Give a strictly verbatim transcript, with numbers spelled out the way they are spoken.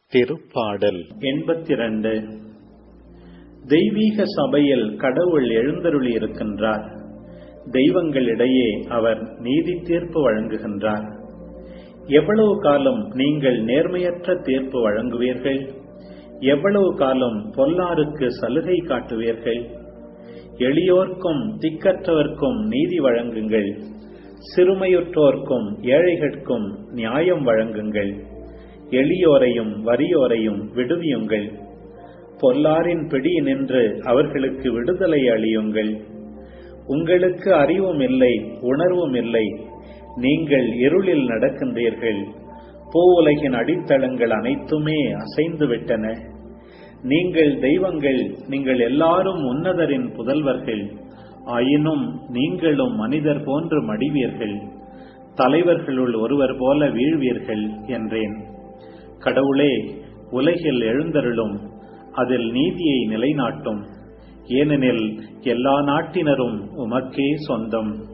திருப்பாடல் எண்பத்தி இரண்டு. தெய்வீக சபையில் கடவுள் எழுந்தருளி இருக்கின்றார். தெய்வங்களிடையே அவர் நீதி தீர்ப்பு வழங்குகின்றார். எவ்வளவு காலம் நீங்கள் நேர்மையற்ற தீர்ப்பு வழங்குவீர்கள்? எவ்வளவு காலம் பொல்லாருக்கு சலுகை காட்டுவீர்கள்? எளியோர்க்கும் திக்கற்றவர்க்கும் நீதி வழங்குங்கள். சிறுமையுற்றோர்க்கும் ஏழைகட்கும் நியாயம் வழங்குங்கள். எளியோரையும் வறியோரையும் விடுவியுங்கள். பொல்லாரின் பிடி நின்று அவர்களுக்கு விடுதலை அளியுங்கள். உங்களுக்கு அறிவும் இல்லை, உணர்வும் இல்லை. நீங்கள் இருளில் நடக்கின்றீர்கள். பூவுலகின் அடித்தளங்கள் அனைத்துமே அசைந்து விட்டன. நீங்கள் தெய்வங்கள், நீங்கள் எல்லாரும் உன்னதரின் புதல்வர்கள். ஆயினும் நீங்களும் மனிதர் போன்று மடிவீர்கள். தலைவர்களுள் ஒருவர் போல வீழ்வீர்கள் என்றேன். கடவுளே, உலகில் எழுந்தருளும். அதில் நீதியை நிலைநாட்டும். ஏனெனில் எல்லா நாட்டினரும் உமக்கே சொந்தம்.